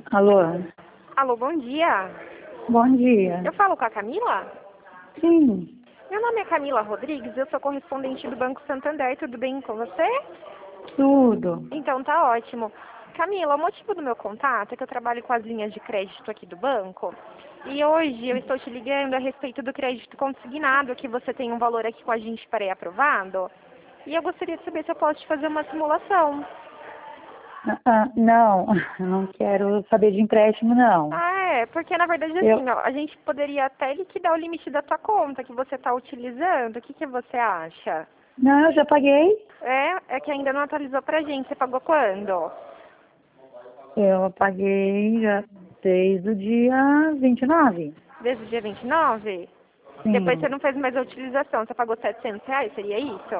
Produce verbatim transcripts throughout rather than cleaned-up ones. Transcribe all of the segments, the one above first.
Alô? Alô, bom dia. Bom dia. Eu falo com a Camila? Sim, Meu nome é Camila Rodrigues, eu sou correspondente do Banco Santander, tudo bem com você? tudo. Então tá ótimo. Camila, o motivo do meu contato é que eu trabalho com as linhas de crédito aqui do banco e hoje eu estou te ligando a respeito do crédito consignado, que você tem um valor aqui com a gente pré-aprovado, e eu gostaria de saber se eu posso te fazer uma simulação. Ah, ah, não, não quero saber de empréstimo, não. Ah, é, porque na verdade Eu, assim, ó, a gente poderia até liquidar o limite da tua conta que você está utilizando, o que, que você acha? não, eu já paguei. É, é que ainda não atualizou pra gente, você pagou quando? Eu paguei já desde o dia vinte e nove. Desde o dia vinte e nove? Depois você Sim, não fez mais a utilização, você pagou setecentos reais, seria isso?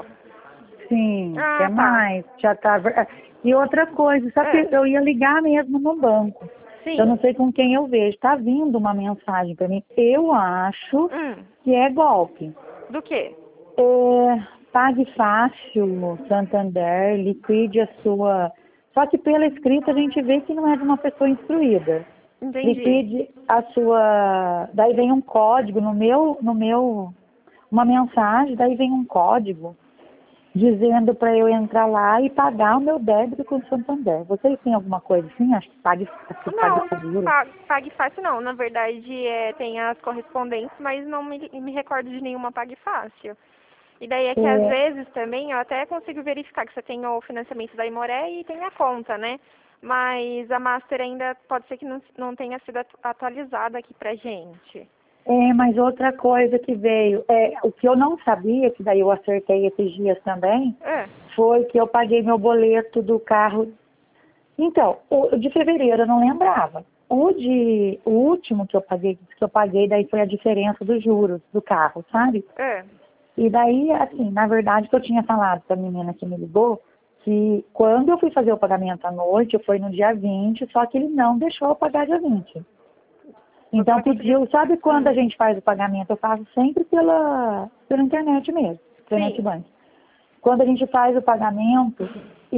sim, Ah, quer tá. mais? Já tá. ver- E outra coisa, só que É, eu ia ligar mesmo no banco. Eu sim. não sei com quem eu vejo. Tá vindo uma mensagem para mim. Eu acho Hum, que é golpe. do quê? É, pague fácil, Santander, liquide a sua. Só que pela escrita a gente vê que não é de uma pessoa instruída. Entendi. Liquide a sua. Daí vem um código no meu, no meu, uma mensagem, daí vem um código dizendo para eu entrar lá e pagar o meu débito com o Santander. Vocês têm alguma coisa assim? Acho que pague, acho que pague Não, seguro. pa- pague fácil não. Na verdade, é, tem as correspondentes, mas não me, me recordo de nenhuma pague fácil. E daí é que às É, vezes também eu até consigo verificar que você tem o financiamento da Imoré e tem a conta, né? Mas a Master ainda pode ser que não, não tenha sido atu- atualizada aqui pra gente. É, mas outra coisa que veio, é, o que eu não sabia, que daí eu acertei esses dias também, É, foi que eu paguei meu boleto do carro. Então, o de fevereiro eu não lembrava. O de, o último que eu paguei, que eu paguei, daí foi a diferença dos juros do carro, sabe? é. E daí, assim, na verdade, que eu tinha falado para a menina que me ligou, que quando eu fui fazer o pagamento à noite, foi no dia vinte, só que ele não deixou eu pagar dia vinte. Você Então não conseguiu. pediu, sabe quando a Hum. gente faz o pagamento? Eu faço sempre pela, pela internet mesmo, internet Sim. bank. Quando a gente faz o pagamento,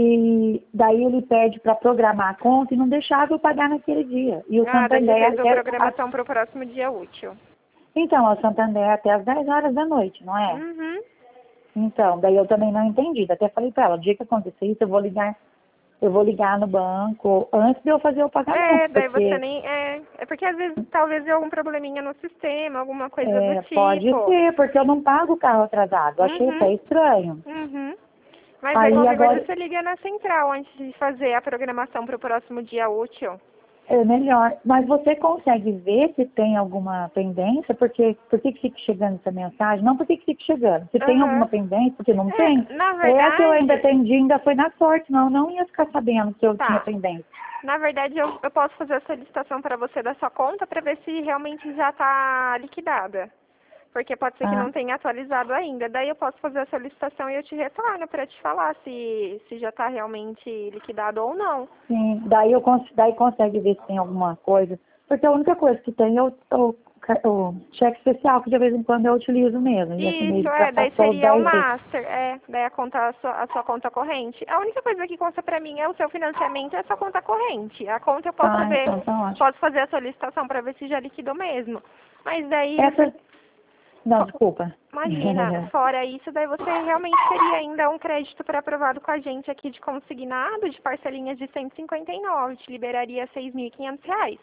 e daí ele pede para programar a conta e não deixava eu pagar naquele dia. E o Ah, daí você Santander fez a até. a- programação para o próximo dia útil. então, o Santander até às dez horas da noite, não é? Uhum. Então, daí eu também não entendi. Até falei para ela, o dia que acontecer isso, eu vou ligar, eu vou ligar no banco antes de eu fazer o pagamento, É, daí você porque nem. É, é porque às vezes talvez dê algum probleminha no sistema, alguma coisa do é, pode tipo. ser, porque eu não pago o carro atrasado. Eu achei Uhum. até estranho. Uhum. Mas aí Aí qualquer coisa agora você liga na central antes de fazer a programação para o próximo dia útil. é melhor. Mas você consegue ver se tem alguma pendência? Porque por que que fica chegando essa mensagem? Não por que que fica chegando. Se tem Aham. alguma pendência, porque não tem. É, na Essa eu ainda verdade, atendi, ainda foi na sorte, não, eu não ia ficar sabendo que eu tinha tá. pendência. Na verdade, eu, eu posso fazer a solicitação para você da sua conta para ver se realmente já está liquidada. Porque pode ser que Ah, não tenha atualizado ainda. Daí eu posso fazer a solicitação e eu te retorno para te falar se, se já está realmente liquidado ou não. sim. Daí eu cons daí consegue ver se tem alguma coisa. Porque a única coisa que tem é o, o, o cheque especial, que de vez em quando eu utilizo mesmo. E esse mês Isso, já é, daí passou seria o dez vezes. master, é, daí a conta, a sua, a sua conta corrente. A única coisa que consta pra mim é o seu financiamento e a sua conta corrente. A conta eu posso Ah, ver, então tá ótimo. posso fazer a solicitação pra ver se já liquidou mesmo. Mas daí, Essa. Não, fo- desculpa. imagina, fora isso, daí você realmente teria ainda um crédito pré-aprovado com a gente aqui de consignado, de parcelinhas de cento e cinquenta e nove, te liberaria seis mil e quinhentos reais.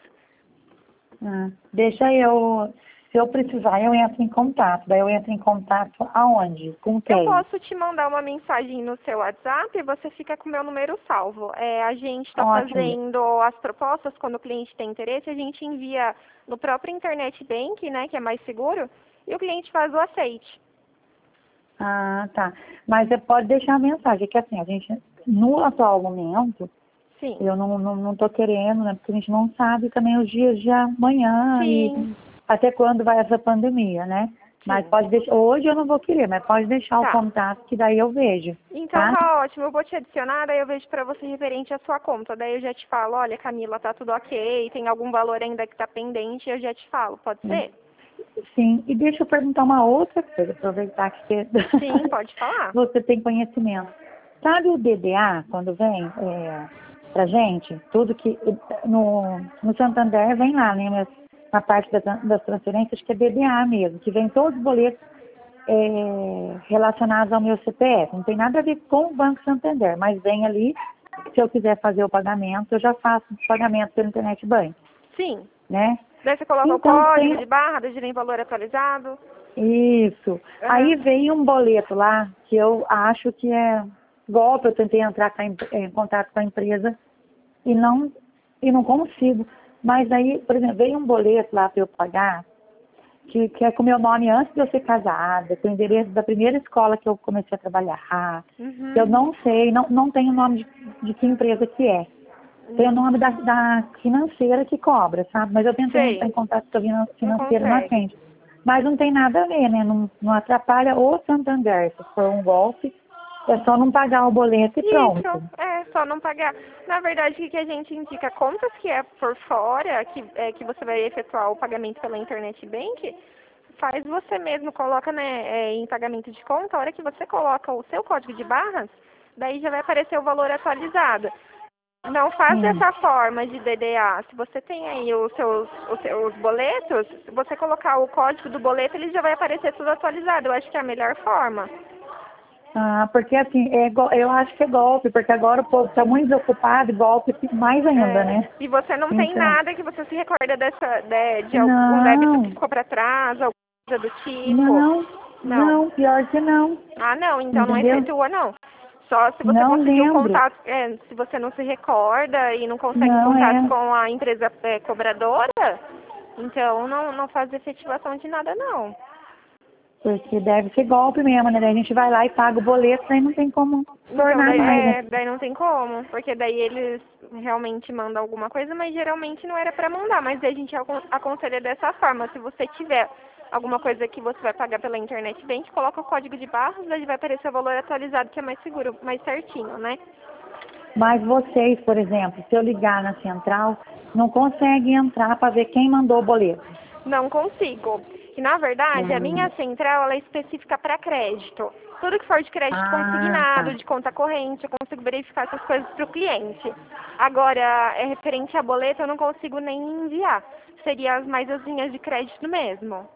Ah, deixa eu, se eu precisar, eu entro em contato. Daí eu entro em contato aonde? Com Eu quem? posso te mandar uma mensagem no seu WhatsApp e você fica com o meu número salvo. É, a gente está Ótimo. fazendo as propostas quando o cliente tem interesse, a gente envia no próprio Internet Bank, né, que é mais seguro, e o cliente faz o aceite. Ah, tá. Mas você pode deixar a mensagem, que assim, a gente, no atual momento, Sim. eu não, não, não tô querendo, né? Porque a gente não sabe também os dias de amanhã e Sim, até quando vai essa pandemia, né? Mas sim. pode deixar, hoje eu não vou querer, mas pode deixar o Tá. contato que daí eu vejo, Então tá? tá ótimo, eu vou te adicionar, daí eu vejo pra você referente à sua conta. Daí eu já te falo, olha Camila, tá tudo ok, tem algum valor ainda que tá pendente, eu já te falo, pode ser? Sim, e deixa eu perguntar uma outra coisa, aproveitar que você, Sim, pode falar. você tem conhecimento. Sabe o D D A, quando vem? É, pra gente, tudo que no, no Santander vem lá, né? Na parte da, das transferências, que é B B A mesmo, que vem todos os boletos é, relacionados ao meu C P F. Não tem nada a ver com o Banco Santander, mas vem ali, se eu quiser fazer o pagamento, eu já faço o pagamento pelo Internet Bank. Sim. Né? Daí você coloca Então, o código tem... de barra, da gira em valor atualizado. Isso. Uhum. Aí veio um boleto lá, que eu acho que é golpe, eu tentei entrar em contato com a empresa e não, e não consigo. Mas aí, por exemplo, veio um boleto lá para eu pagar, que, que é com o meu nome antes de eu ser casada, com o endereço da primeira escola que eu comecei a trabalhar. Uhum. Eu não sei, não, não tenho o nome de, de que empresa que é. Tem o nome da, da financeira que cobra, sabe? Mas eu tentei Sei. entrar em contato com a financeira, Não não consegue. atende. Mas não tem nada a ver, né? Não, não atrapalha o Santander. Se for um golpe, é só não pagar o boleto e pronto. Isso, é, só não pagar. Na verdade, o que a gente indica? Contas que é por fora, que, é, que você vai efetuar o pagamento pela Internet Bank, faz você mesmo, coloca, né, é, em pagamento de conta, a hora que você coloca o seu código de barras, daí já vai aparecer o valor atualizado. Não faz dessa forma de D D A. Se você tem aí os seus, os seus boletos, se você colocar o código do boleto, ele já vai aparecer tudo atualizado. Eu acho que é a melhor forma. Ah, porque assim, é, eu acho que é golpe, porque agora o povo está muito desocupado e golpe mais ainda, É, né? e você não tem Então, nada que você se recorda dessa, de, de algum débito que não, ficou para trás, alguma coisa do tipo? não, Não. não, pior que não. Ah, não, então não Entendeu? efetua, não. Só se você Não conseguiu lembro. contato, é, se você não se recorda e não consegue Não contato é. com a empresa é, cobradora, então não, não faz efetivação de nada, não. Porque deve ser golpe mesmo, né? Daí a gente vai lá e paga o boleto, daí não tem como Então, tornar daí, mais, né? é, daí não tem como, porque daí eles realmente mandam alguma coisa, mas geralmente não era para mandar, mas daí a gente acon- aconselha dessa forma, se você tiver alguma coisa que você vai pagar pela internet bank, coloca o código de barras, daí vai aparecer o valor atualizado, que é mais seguro, mais certinho, né? Mas vocês, por exemplo, se eu ligar na central, não conseguem entrar para ver quem mandou o boleto. Não consigo. E, na verdade, a Hum. minha central ela é específica para crédito. Tudo que for de crédito Ah, consignado, tá. de conta corrente, eu consigo verificar essas coisas para o cliente. Agora, é referente a boleto, eu não consigo nem enviar. Seria as mais as linhas de crédito mesmo.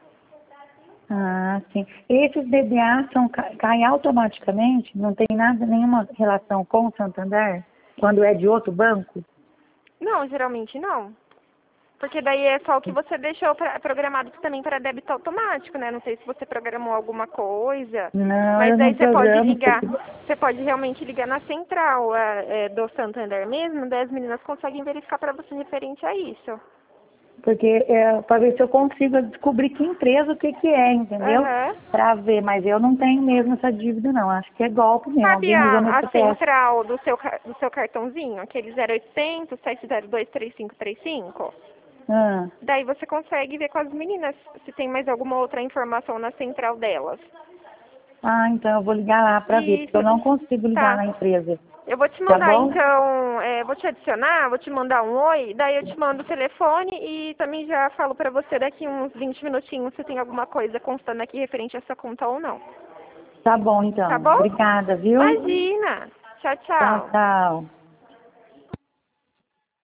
Ah, sim. Esses D D A são, ca- caem automaticamente? Não tem nada, nenhuma relação com o Santander? Quando é de outro banco? Não, geralmente não. Porque daí é só o que você deixou pra, programado também para débito automático, né? Não sei se você programou alguma coisa, Não, mas eu daí não você pode programo. ligar, Porque... você pode realmente ligar na central é, é, do Santander mesmo, daí as meninas conseguem verificar para você referente a isso. Porque é para ver se eu consigo descobrir que empresa, o que que é, entendeu? Aham. Para ver, mas eu não tenho mesmo essa dívida não, acho que é golpe mesmo, Sabe alguém usou meu a, a C P F. central do seu, ca- do seu cartãozinho, aquele zero oitocentos, sete zero dois, três cinco três cinco? Ah, Daí você consegue ver com as meninas se tem mais alguma outra informação na central delas. ah, então eu vou ligar lá para ver, porque Isso, eu não consigo ligar tá. na empresa, Eu vou te tá mandar bom? então, é, vou te adicionar, vou te mandar um oi, daí eu te mando o telefone e também já falo pra você daqui uns vinte minutinhos se tem alguma coisa constando aqui referente a essa conta ou não. Tá bom Tá então, bom? obrigada, viu? Imagina! Tchau, Tchau, tchau. tchau.